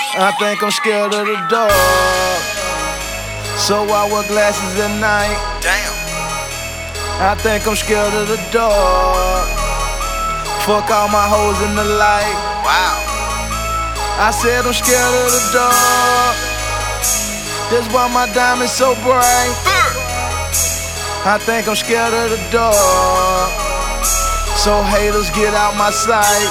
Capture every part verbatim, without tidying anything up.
I think I'm scared of the dark, so I wear glasses at night. Damn. I think I'm scared of the dark. Fuck all my hoes in the light. Wow. I said I'm scared of the dark. That's why my diamond's so bright. I think I'm scared of the dark, so haters get out my sight,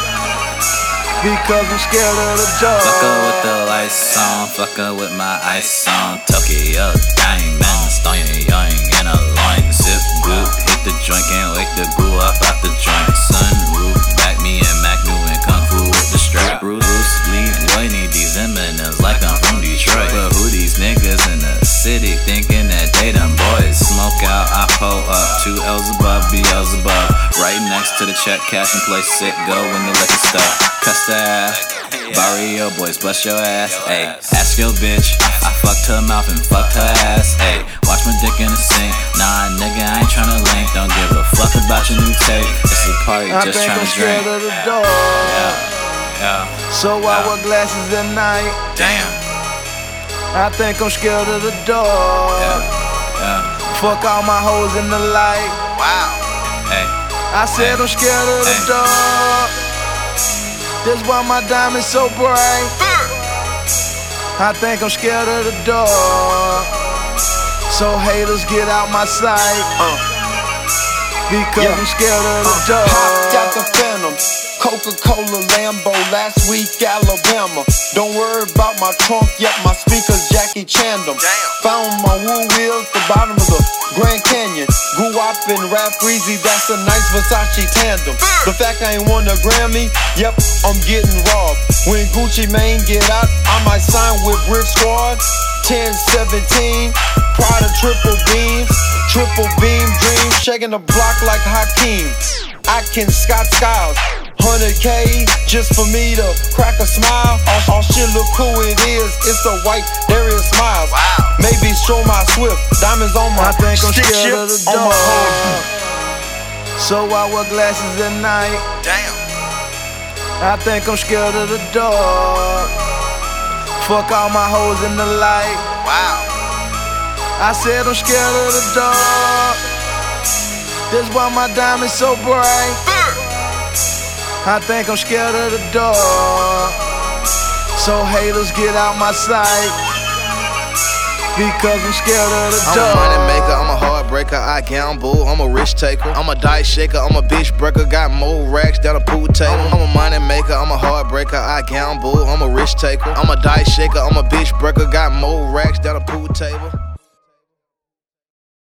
because I'm scared of the dark. Fucker with the lights on, fucker with my ice on. Tokyo gang, man, stone young in a line. Sip good, hit the joint, can't wait to go up out the joint. Sunroof, back me and Mac New and Kung Fu with the strap. Bruce Lee, boy, need these Eminems like I'm from Detroit. But who these niggas in the city thinking that they them boys? Smoke out, I pull up, two L's above, B L's above. Right next to the check, cash and play sick, go in the liquor store. Cuss the ass, Barrio boys, bust your ass, ayy. Ask your bitch, I fucked her mouth and fucked her ass, ayy. Watch my dick in the sink, nah nigga, I ain't tryna link. Don't give a fuck about your new tape, it's a party, just tryna drink. I think I'm scared of the dark, yeah, yeah, so I wear glasses at night. Damn. I think I'm scared of the dark, yeah, yeah. Fuck all my hoes in the light. Wow. Hey. I said hey. I'm scared of the hey. dark. That's why my diamond's so bright. I think I'm scared of the dark, so haters get out my sight, Uh. because Yeah. I'm scared of the dark. Hopped out the Phantom, Coca-Cola Lambo, last week Alabama. Don't worry about my trunk, yet my speakers Jackie Chandum. Damn. Found my woo wheels, the bottom of the Grand Canyon. Grew up in Rap Freezy, that's a nice Versace tandem. The fact I ain't won a Grammy, yep, I'm getting robbed. When Gucci Mane get out, I might sign with Brick Squad. ten seventeen, Prada triple beams, triple beam dreams, shaking the block like Hakeem. I can Scott Skiles, one hundred K just for me to crack a smile. All, all shit look cool, it is. It's the white, there is smiles. Wow. Maybe stroll my Swift, diamonds on my I think I'm stick scared shift of the on my dark, home. so I wear glasses at night. Damn. I think I'm scared of the dark. Fuck all my hoes in the light. Wow. I said I'm scared of the dark. That's why my diamond's so bright. I think I'm scared of the dark, so haters get out my sight, because I'm scared of the I'm dark. a money maker, I'm a heartbreaker, I gamble, I'm a risk taker. I'm a dice shaker, I'm a bitch breaker, got more racks down a pool table. I'm a money maker, I'm a heartbreaker, I gamble, I'm a risk taker. I'm a dice shaker, I'm a bitch breaker, got more racks down a pool table.